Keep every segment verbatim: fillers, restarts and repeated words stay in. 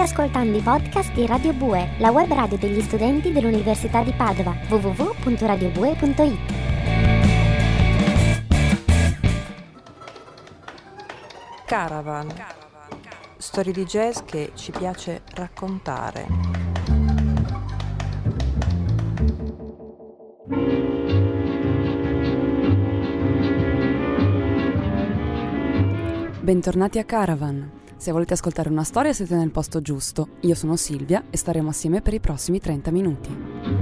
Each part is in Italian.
ascoltando i podcast di Radio Bue, la web radio degli studenti dell'Università di Padova, w w w punto radio bue punto i t. Caravan, storie di jazz che ci piace raccontare. Bentornati a Caravan. Se volete ascoltare una storia siete nel posto giusto. Io sono Silvia e staremo assieme per i prossimi trenta minuti.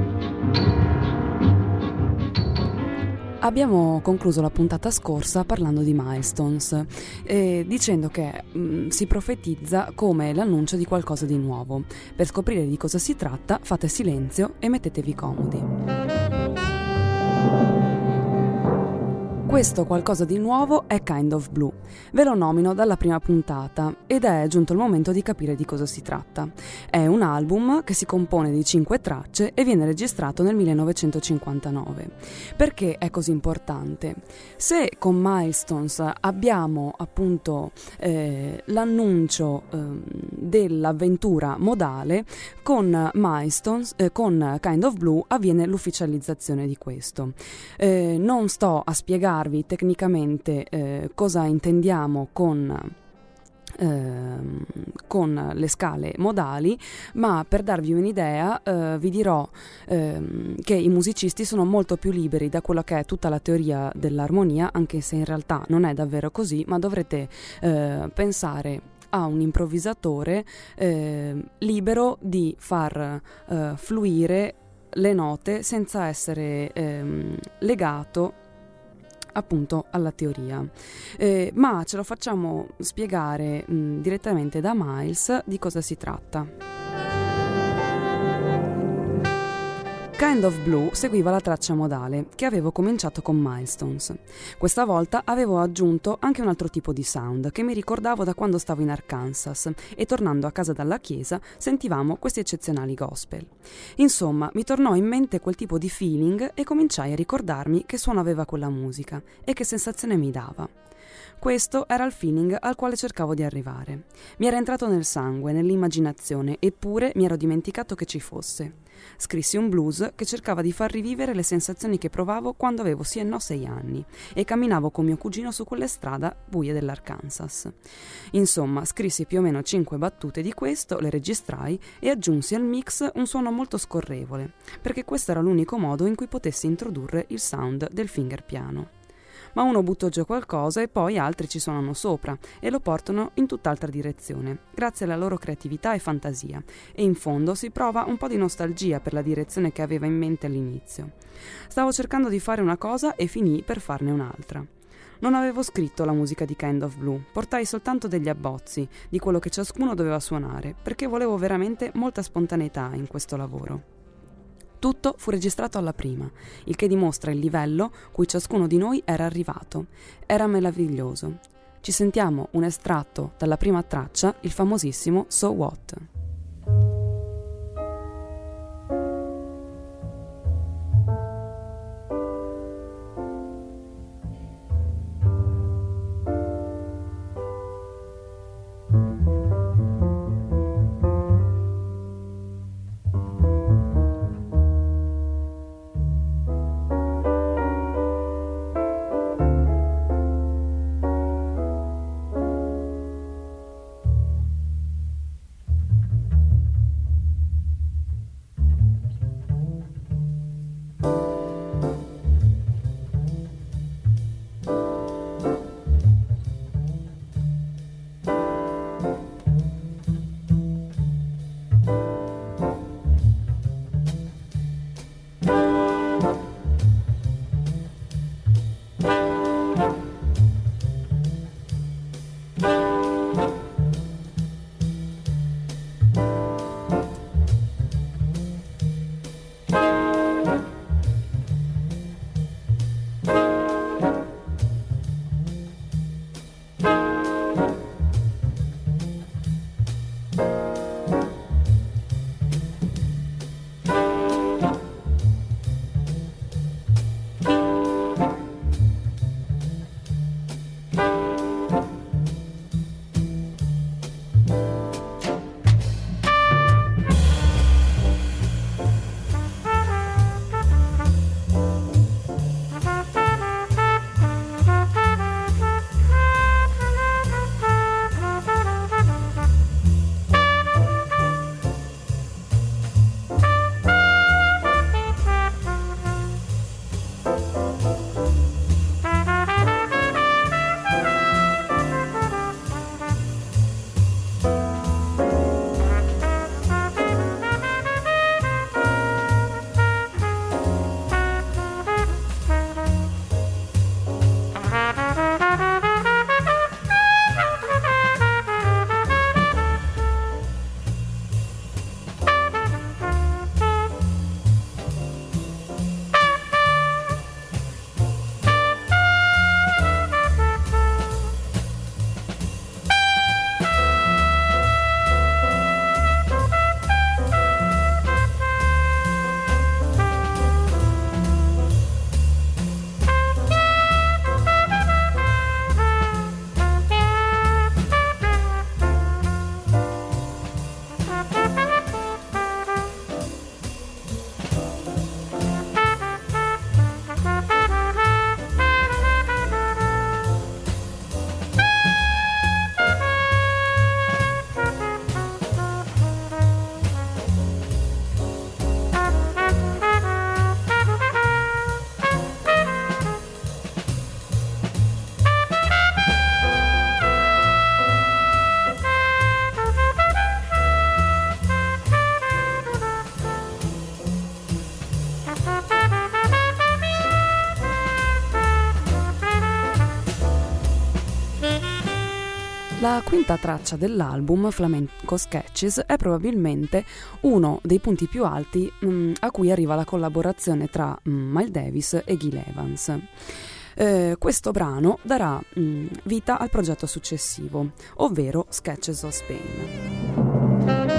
Abbiamo concluso la puntata scorsa parlando di milestones, eh, dicendo che mh, si profetizza come l'annuncio di qualcosa di nuovo. Per scoprire di cosa si tratta, fate silenzio e mettetevi comodi. Questo qualcosa di nuovo è Kind of Blue. Ve lo nomino dalla prima puntata ed è giunto il momento di capire di cosa si tratta. È un album che si compone di cinque tracce e viene registrato nel millenovecentocinquantanove. Perché è così importante? Se con Milestones abbiamo appunto eh, l'annuncio eh, dell'avventura modale, con Milestones, eh, con Kind of Blue avviene l'ufficializzazione di questo. Eh, non sto a spiegare tecnicamente eh, cosa intendiamo con eh, con le scale modali, ma per darvi un'idea eh, vi dirò eh, che i musicisti sono molto più liberi da quello che è tutta la teoria dell'armonia, anche se in realtà non è davvero così, ma dovrete eh, pensare a un improvvisatore eh, libero di far eh, fluire le note senza essere ehm, legato appunto alla teoria, eh, ma ce lo facciamo spiegare mh, direttamente da Miles di cosa si tratta. Kind of Blue seguiva la traccia modale che avevo cominciato con Milestones. Questa volta avevo aggiunto anche un altro tipo di sound che mi ricordavo da quando stavo in Arkansas e tornando a casa dalla chiesa sentivamo questi eccezionali gospel. Insomma, mi tornò in mente quel tipo di feeling e cominciai a ricordarmi che suono aveva quella musica e che sensazione mi dava. Questo era il feeling al quale cercavo di arrivare. Mi era entrato nel sangue, nell'immaginazione, eppure mi ero dimenticato che ci fosse. Scrissi un blues che cercava di far rivivere le sensazioni che provavo quando avevo sì e no sei anni e camminavo con mio cugino su quelle strade buie dell'Arkansas. Insomma, scrissi più o meno cinque battute di questo, le registrai e aggiunsi al mix un suono molto scorrevole, perché questo era l'unico modo in cui potessi introdurre il sound del finger piano. Ma uno butta giù qualcosa e poi altri ci suonano sopra e lo portano in tutt'altra direzione, grazie alla loro creatività e fantasia, e in fondo si prova un po' di nostalgia per la direzione che aveva in mente all'inizio. Stavo cercando di fare una cosa e finii per farne un'altra. Non avevo scritto la musica di Kind of Blue, portai soltanto degli abbozzi di quello che ciascuno doveva suonare, perché volevo veramente molta spontaneità in questo lavoro. Tutto fu registrato alla prima, il che dimostra il livello cui ciascuno di noi era arrivato. Era meraviglioso. Ci sentiamo un estratto dalla prima traccia, il famosissimo So What. quinta traccia dell'album, Flamenco Sketches, è probabilmente uno dei punti più alti mh, a cui arriva la collaborazione tra mh, Miles Davis e Gil Evans. Eh, questo brano darà mh, vita al progetto successivo, ovvero Sketches of Spain.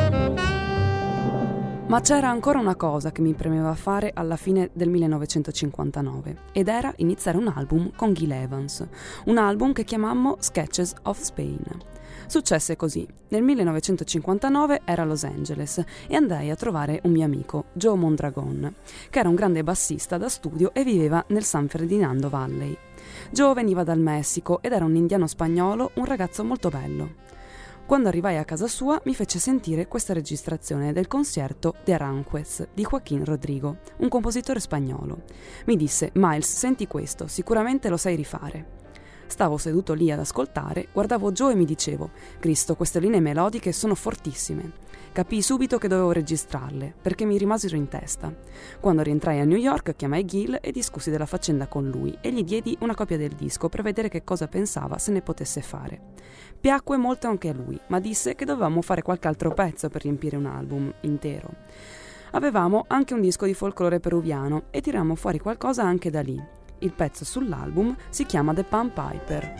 Ma c'era ancora una cosa che mi premeva fare alla fine del millenovecentocinquantanove, ed era iniziare un album con Gil Evans, un album che chiamammo Sketches of Spain. Successe così: nel millenovecentocinquantanove ero a Los Angeles e andai a trovare un mio amico, Joe Mondragon, che era un grande bassista da studio e viveva nel San Ferdinando Valley. Joe veniva dal Messico ed era un indiano spagnolo, un ragazzo molto bello. Quando arrivai a casa sua mi fece sentire questa registrazione del concerto de Aranjuez di Joaquín Rodrigo, un compositore spagnolo. Mi disse: Miles, senti questo, sicuramente lo sai rifare. Stavo seduto lì ad ascoltare, guardavo Joe e mi dicevo: Cristo, queste linee melodiche sono fortissime. Capii subito che dovevo registrarle, perché mi rimasero in testa. Quando rientrai a New York chiamai Gil e discussi della faccenda con lui e gli diedi una copia del disco per vedere che cosa pensava se ne potesse fare. Piacque molto anche a lui, ma disse che dovevamo fare qualche altro pezzo per riempire un album intero. Avevamo anche un disco di folklore peruviano e tirammo fuori qualcosa anche da lì. Il pezzo sull'album si chiama The Pan Piper.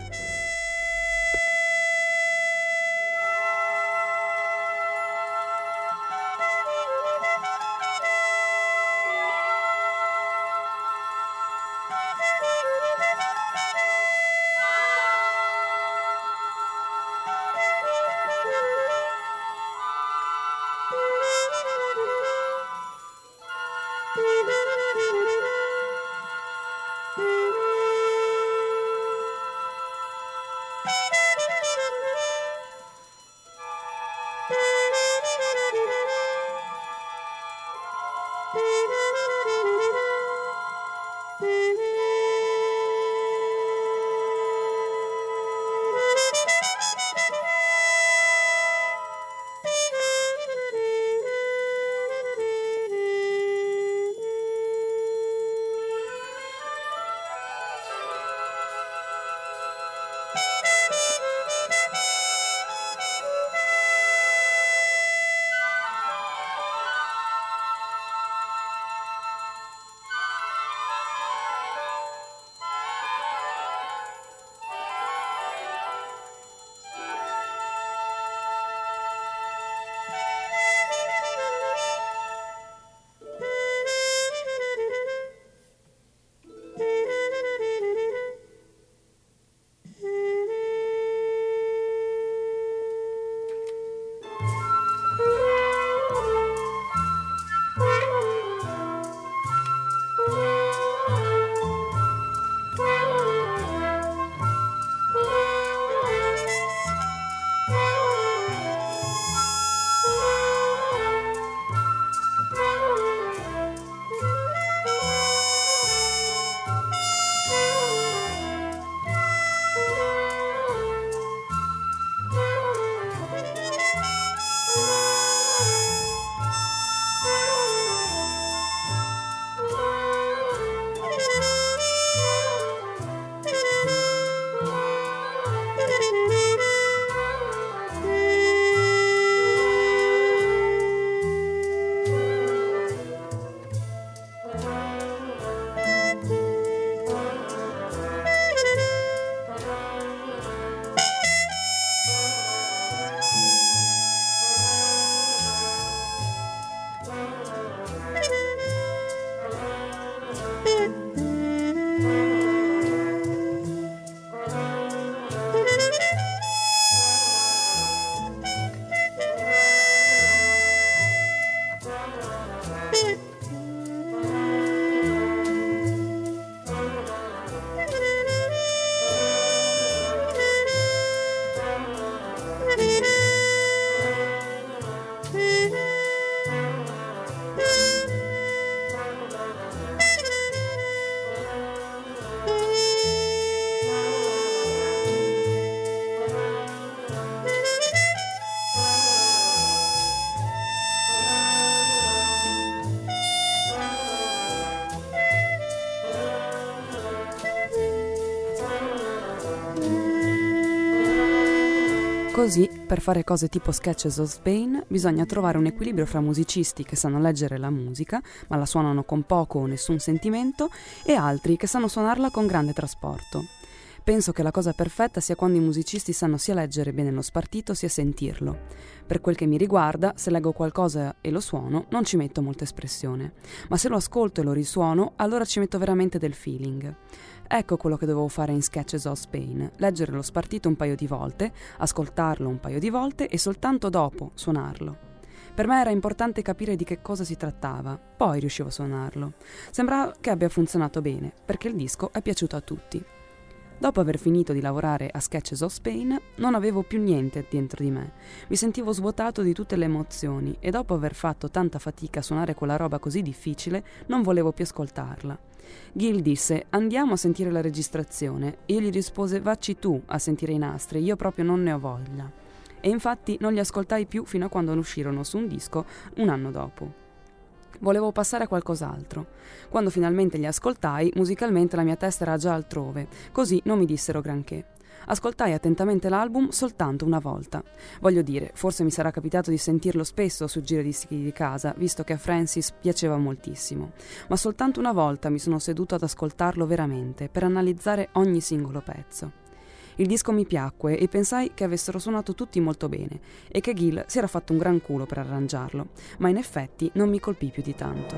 Così, per fare cose tipo Sketches of Spain, bisogna trovare un equilibrio fra musicisti che sanno leggere la musica, ma la suonano con poco o nessun sentimento, e altri che sanno suonarla con grande trasporto. Penso che la cosa perfetta sia quando i musicisti sanno sia leggere bene lo spartito sia sentirlo. Per quel che mi riguarda, se leggo qualcosa e lo suono, non ci metto molta espressione, ma se lo ascolto e lo risuono, allora ci metto veramente del feeling. Ecco quello che dovevo fare in Sketches of Spain, leggere lo spartito un paio di volte, ascoltarlo un paio di volte e soltanto dopo suonarlo. Per me era importante capire di che cosa si trattava, poi riuscivo a suonarlo. Sembra che abbia funzionato bene, perché il disco è piaciuto a tutti. Dopo aver finito di lavorare a Sketches of Spain, non avevo più niente dentro di me. Mi sentivo svuotato di tutte le emozioni e dopo aver fatto tanta fatica a suonare quella roba così difficile, non volevo più ascoltarla. Gil disse: andiamo a sentire la registrazione. Io gli rispose: vacci tu a sentire i nastri, io proprio non ne ho voglia. E infatti non li ascoltai più fino a quando non uscirono su un disco un anno dopo. Volevo passare a qualcos'altro. Quando finalmente li ascoltai, musicalmente la mia testa era già altrove, così non mi dissero granché. Ascoltai attentamente l'album soltanto una volta. Voglio dire, forse mi sarà capitato di sentirlo spesso sul giro dischi di casa, visto che a Francis piaceva moltissimo. Ma soltanto una volta mi sono seduto ad ascoltarlo veramente, per analizzare ogni singolo pezzo. Il disco mi piacque e pensai che avessero suonato tutti molto bene e che Gil si era fatto un gran culo per arrangiarlo, ma in effetti non mi colpì più di tanto.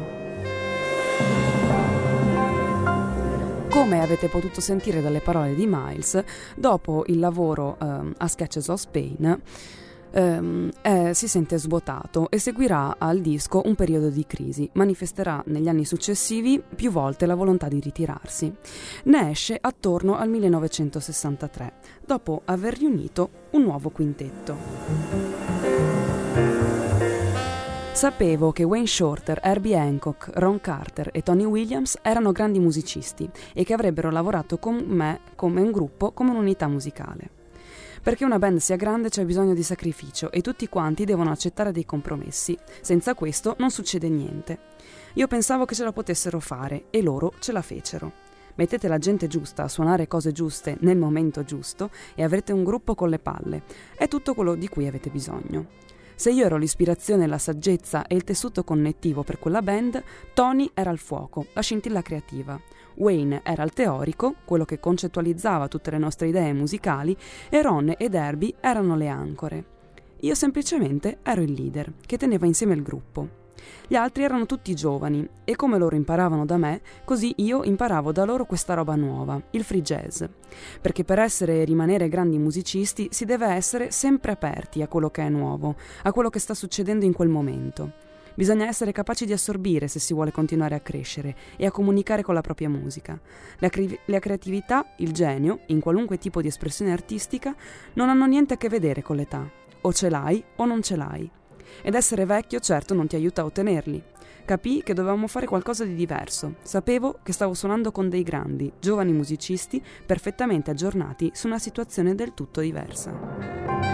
Come avete potuto sentire dalle parole di Miles, dopo il lavoro um, a Sketches of Spain, Um, eh, si sente svuotato e seguirà al disco un periodo di crisi. Manifesterà negli anni successivi più volte la volontà di ritirarsi. Ne esce attorno al millenovecentosessantatré, dopo aver riunito un nuovo quintetto. Sapevo che Wayne Shorter, Herbie Hancock, Ron Carter e Tony Williams erano grandi musicisti e che avrebbero lavorato con me come un gruppo, come un'unità musicale. Perché una band sia grande c'è bisogno di sacrificio e tutti quanti devono accettare dei compromessi. Senza questo non succede niente. Io pensavo che ce la potessero fare e loro ce la fecero. Mettete la gente giusta a suonare cose giuste nel momento giusto e avrete un gruppo con le palle. È tutto quello di cui avete bisogno. Se io ero l'ispirazione, la saggezza e il tessuto connettivo per quella band, Tony era il fuoco, la scintilla creativa. Wayne era il teorico, quello che concettualizzava tutte le nostre idee musicali, e Ron ed Herbie erano le ancore. Io semplicemente ero il leader, che teneva insieme il gruppo. Gli altri erano tutti giovani, e come loro imparavano da me, così io imparavo da loro questa roba nuova, il free jazz. Perché per essere e rimanere grandi musicisti si deve essere sempre aperti a quello che è nuovo, a quello che sta succedendo in quel momento. Bisogna essere capaci di assorbire se si vuole continuare a crescere e a comunicare con la propria musica. La, cre- la creatività, il genio, in qualunque tipo di espressione artistica, non hanno niente a che vedere con l'età. O ce l'hai o non ce l'hai. Ed essere vecchio certo non ti aiuta a ottenerli. Capii che dovevamo fare qualcosa di diverso. Sapevo che stavo suonando con dei grandi, giovani musicisti perfettamente aggiornati su una situazione del tutto diversa.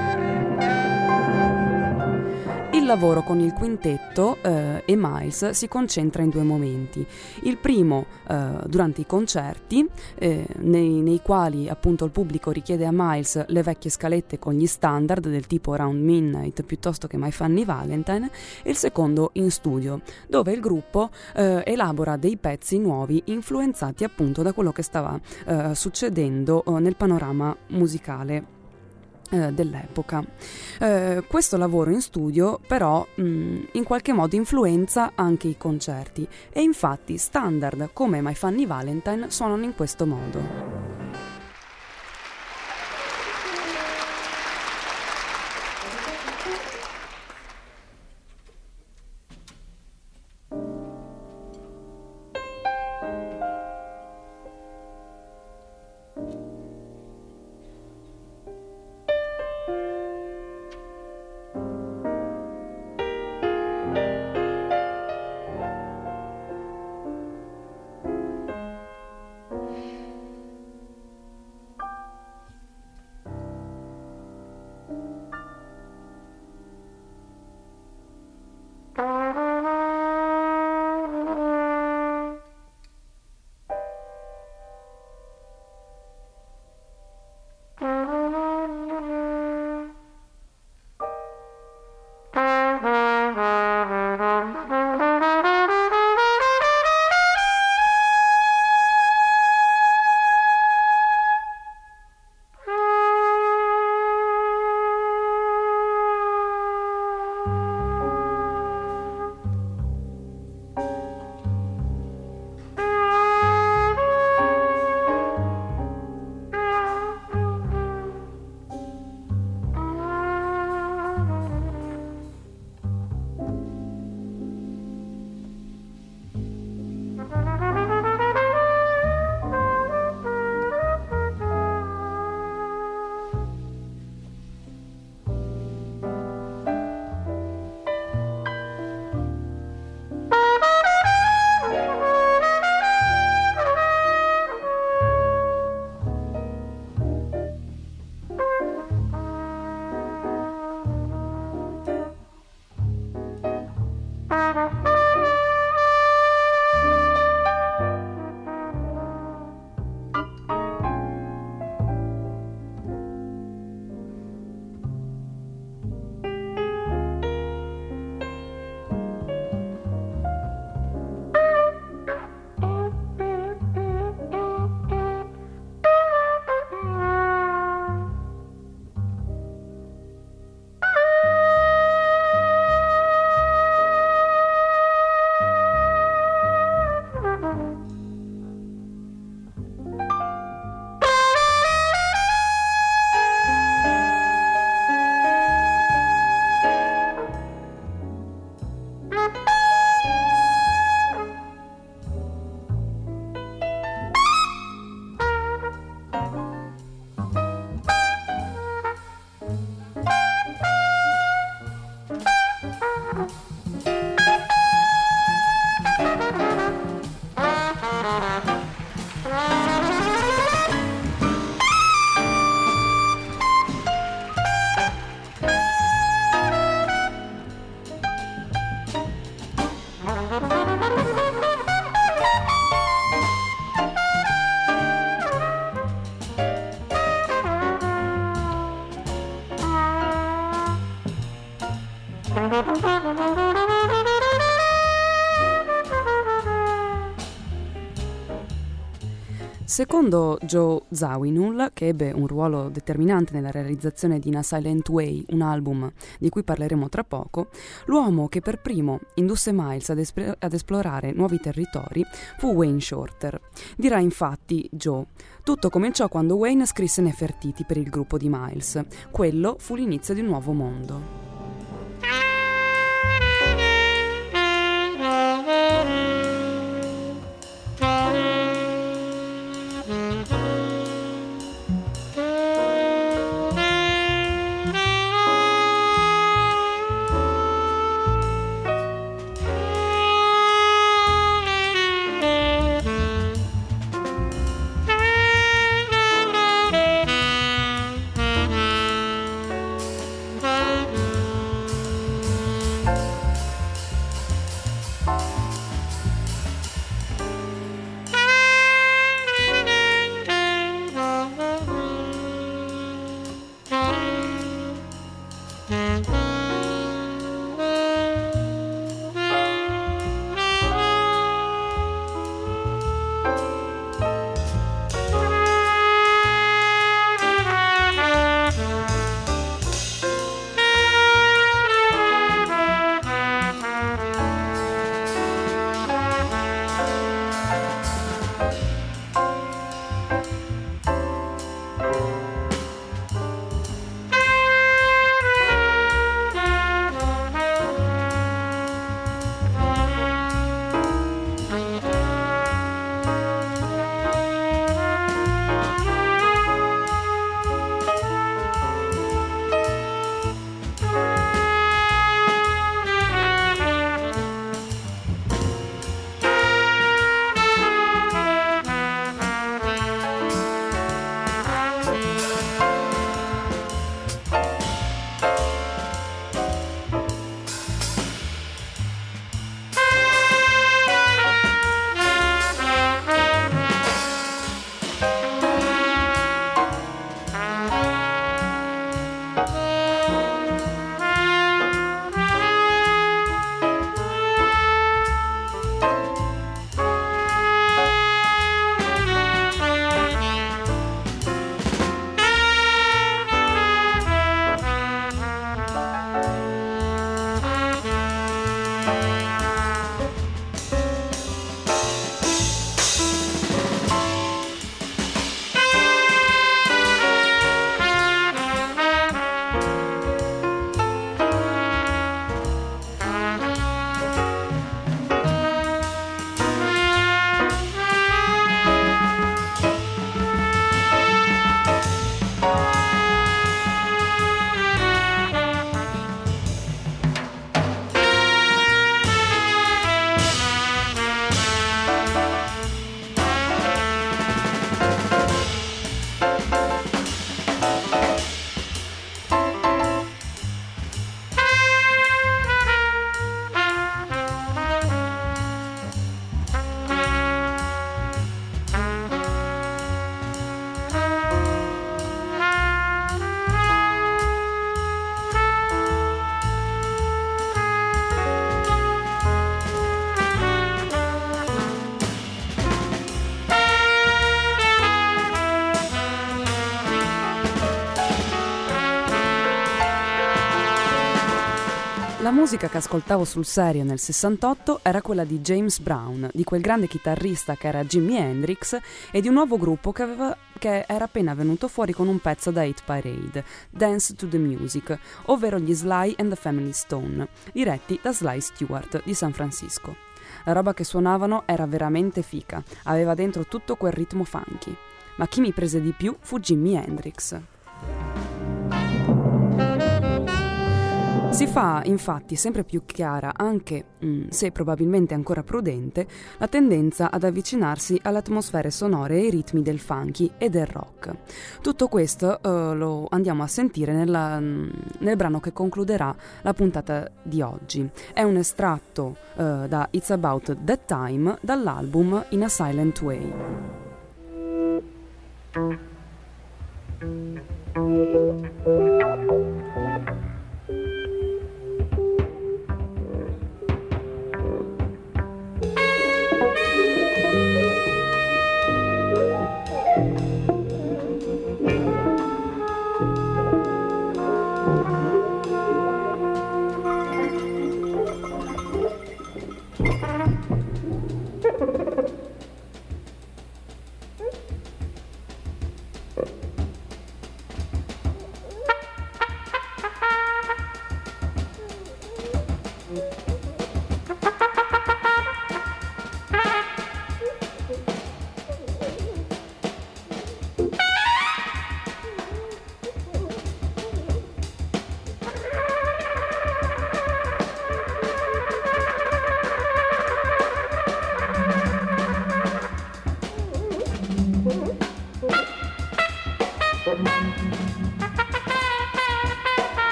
Il lavoro con il quintetto eh, e Miles si concentra in due momenti. Il primo eh, durante i concerti, eh, nei, nei quali appunto il pubblico richiede a Miles le vecchie scalette con gli standard del tipo Around Midnight piuttosto che My Funny Valentine, e il secondo in studio, dove il gruppo eh, elabora dei pezzi nuovi influenzati appunto da quello che stava eh, succedendo eh, nel panorama musicale dell'epoca. Eh, questo lavoro in studio però mh, in qualche modo influenza anche i concerti e infatti standard come My Funny Valentine suonano in questo modo. Secondo Joe Zawinul, che ebbe un ruolo determinante nella realizzazione di In a Silent Way, un album di cui parleremo tra poco, l'uomo che per primo indusse Miles ad, esp- ad esplorare nuovi territori fu Wayne Shorter. Dirà infatti Joe: tutto cominciò quando Wayne scrisse Nefertiti per il gruppo di Miles. Quello fu l'inizio di un nuovo mondo. La musica che ascoltavo sul serio nel sessantotto era quella di James Brown, di quel grande chitarrista che era Jimi Hendrix, e di un nuovo gruppo che, aveva, che era appena venuto fuori con un pezzo da Hit Parade, Dance to the Music, ovvero gli Sly and the Family Stone, diretti da Sly Stewart di San Francisco. La roba che suonavano era veramente fica, aveva dentro tutto quel ritmo funky. Ma chi mi prese di più fu Jimi Hendrix. Si fa infatti sempre più chiara, anche mm, se probabilmente ancora prudente, la tendenza ad avvicinarsi alle atmosfere sonore e ai ritmi del funky e del rock. Tutto questo uh, lo andiamo a sentire nella, nel brano che concluderà la puntata di oggi. È un estratto uh, da It's About That Time dall'album In a Silent Way.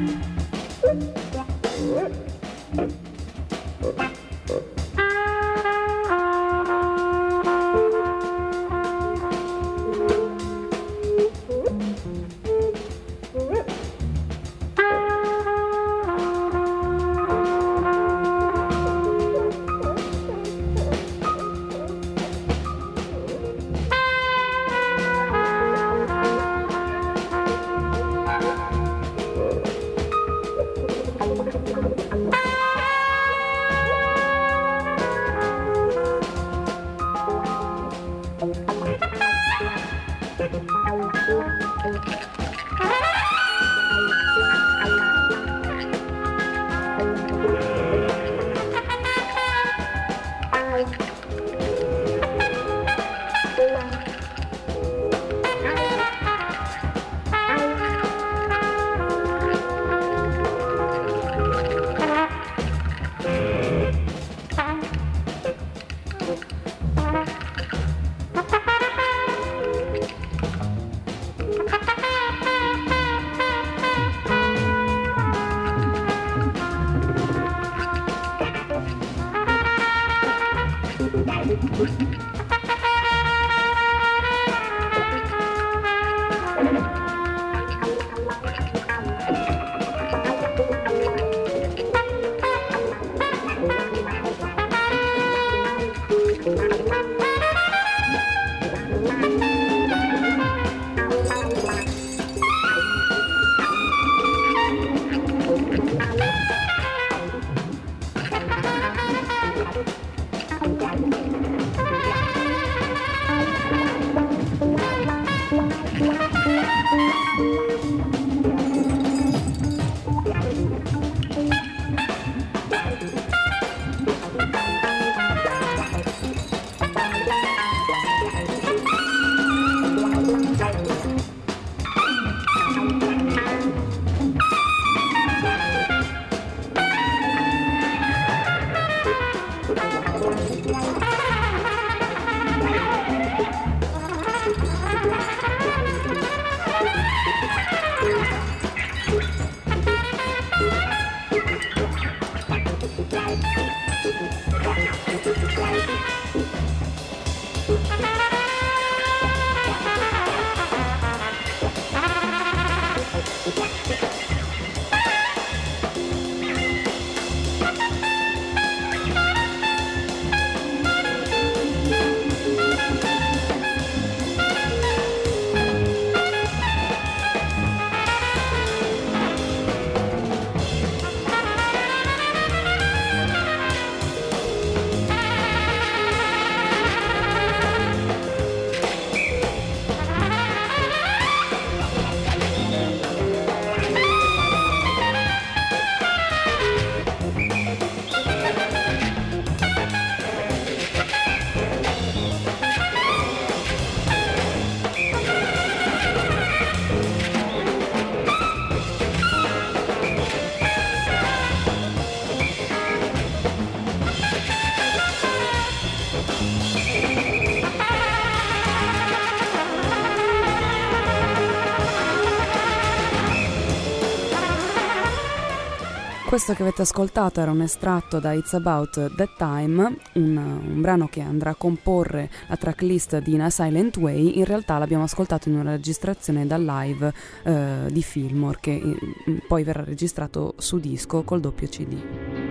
Questo che avete ascoltato era un estratto da It's About That Time, un, un brano che andrà a comporre la tracklist di In a Silent Way. In realtà l'abbiamo ascoltato in una registrazione dal live eh, di Fillmore, che eh, poi verrà registrato su disco col doppio C D.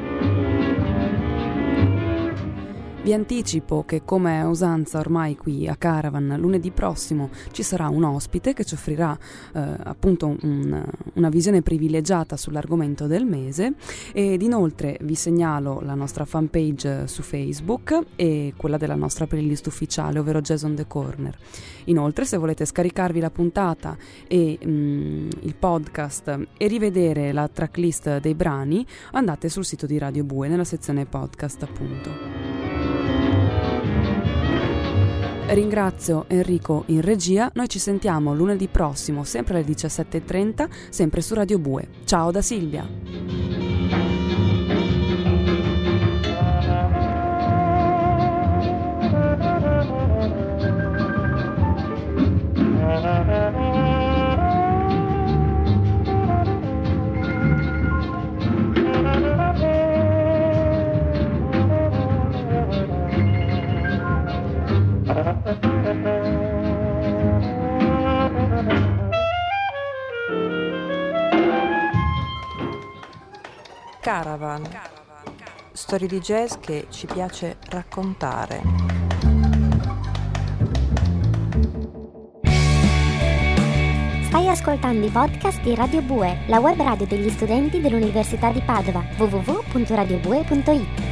Vi anticipo che, come è usanza ormai qui a Caravan, lunedì prossimo ci sarà un ospite che ci offrirà eh, appunto un, una visione privilegiata sull'argomento del mese, ed inoltre vi segnalo la nostra fanpage su Facebook e quella della nostra playlist ufficiale, ovvero Jazz on the Corner. Inoltre, se volete scaricarvi la puntata e mh, il podcast e rivedere la tracklist dei brani, andate sul sito di Radio Bue nella sezione podcast, appunto. Ringrazio Enrico in regia. Noi ci sentiamo lunedì prossimo, sempre alle diciassette e trenta, sempre su Radio Bue. Ciao da Silvia. Caravan. Storie di jazz che ci piace raccontare. Stai ascoltando i podcast di Radio Bue, la web radio degli studenti dell'Università di Padova, w w w punto radio bue punto i t.